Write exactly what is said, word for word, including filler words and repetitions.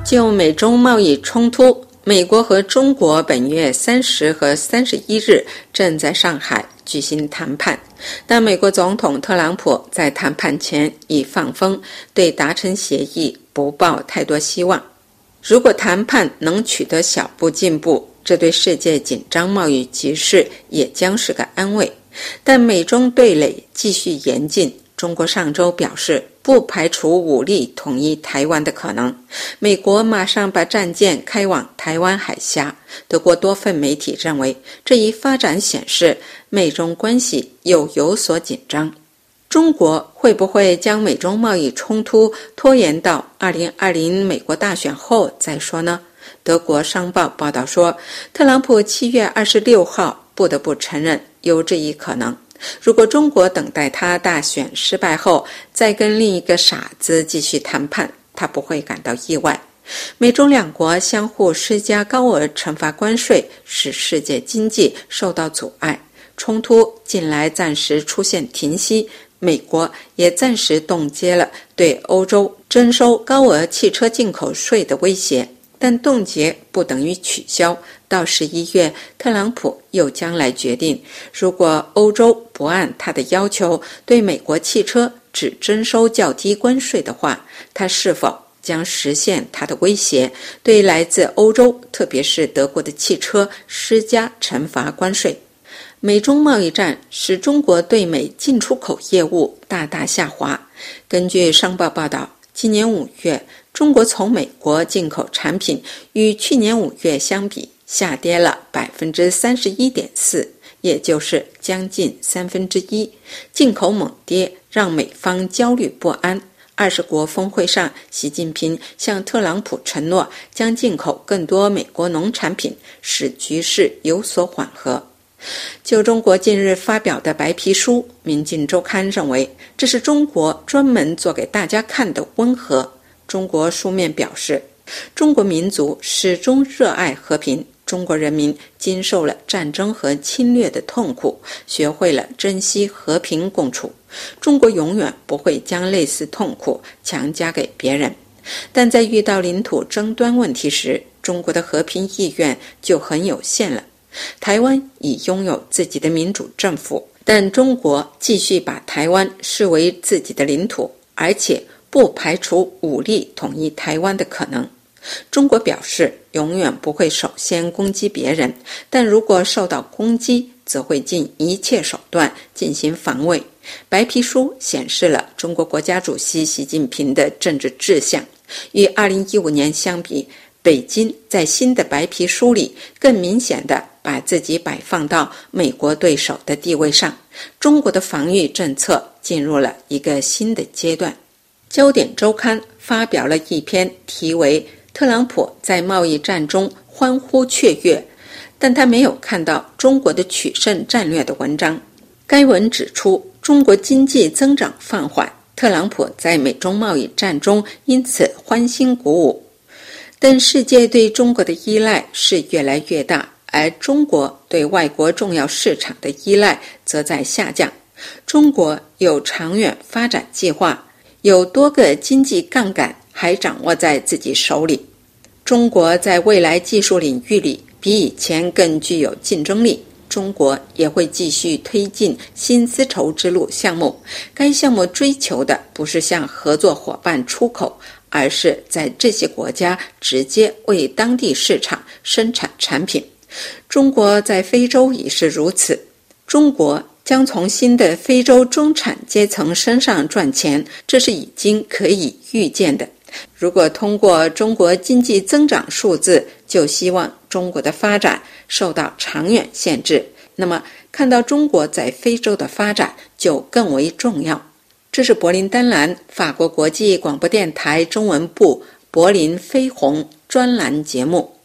就美中贸易冲突，美国和中国本月三十和三十一日正在上海举行谈判，但美国总统特朗普在谈判前已放风，对达成协议不抱太多希望。如果谈判能取得小步进步，这对世界紧张贸易局势也将是个安慰。但美中对垒继续严峻，中国上周表示不排除武力统一台湾的可能，美国马上把战舰开往台湾海峡。德国多份媒体认为，这一发展显示美中关系又有所紧张。中国会不会将美中贸易冲突拖延到二零二零美国大选后再说呢？德国商报报道说，特朗普七月二十六号不得不承认有这一可能。如果中国等待他大选失败后再跟另一个傻子继续谈判，他不会感到意外。美中两国相互施加高额惩罚关税，使世界经济受到阻碍。冲突近来暂时出现停息，美国也暂时冻结了对欧洲征收高额汽车进口税的威胁。但冻结不等于取消，到十一月，特朗普又将来决定，如果欧洲不按他的要求对美国汽车只征收较低关税的话，他是否将实现他的威胁，对来自欧洲，特别是德国的汽车施加惩罚关税。美中贸易战使中国对美进出口业务大大下滑。根据商报报道，今年五月，中国从美国进口产品与去年五月相比下跌了 百分之三十一点四， 也就是将近三分之一。进口猛跌让美方焦虑不安。二十国峰会上，习近平向特朗普承诺将进口更多美国农产品，使局势有所缓和。就中国近日发表的白皮书，民进周刊认为这是中国专门做给大家看的温和。中国书面表示，中国民族始终热爱和平，中国人民经受了战争和侵略的痛苦，学会了珍惜和平共处，中国永远不会将类似痛苦强加给别人。但在遇到领土争端问题时，中国的和平意愿就很有限了。台湾已拥有自己的民主政府，但中国继续把台湾视为自己的领土，而且不排除武力统一台湾的可能。中国表示永远不会首先攻击别人，但如果受到攻击，则会尽一切手段进行防卫。白皮书显示了中国国家主席习近平的政治志向。与二零一五年相比，北京在新的白皮书里更明显地把自己摆放到美国对手的地位上，中国的防御政策进入了一个新的阶段。焦点周刊发表了一篇题为特朗普在贸易战中欢呼雀跃，但他没有看到中国的取胜战略的文章。该文指出，中国经济增长放缓，特朗普在美中贸易战中因此欢欣鼓舞。但世界对中国的依赖是越来越大，而中国对外国重要市场的依赖则在下降。中国有长远发展计划，有多个经济杠杆还掌握在自己手里。中国在未来技术领域里比以前更具有竞争力。中国也会继续推进新丝绸之路项目，该项目追求的不是向合作伙伴出口，而是在这些国家直接为当地市场生产产品。中国在非洲也是如此，中国将从新的非洲中产阶层身上赚钱，这是已经可以预见的。如果通过中国经济增长数字就希望中国的发展受到长远限制，那么看到中国在非洲的发展就更为重要。这是柏林丹兰法国国际广播电台中文部柏林飞鸿专栏节目。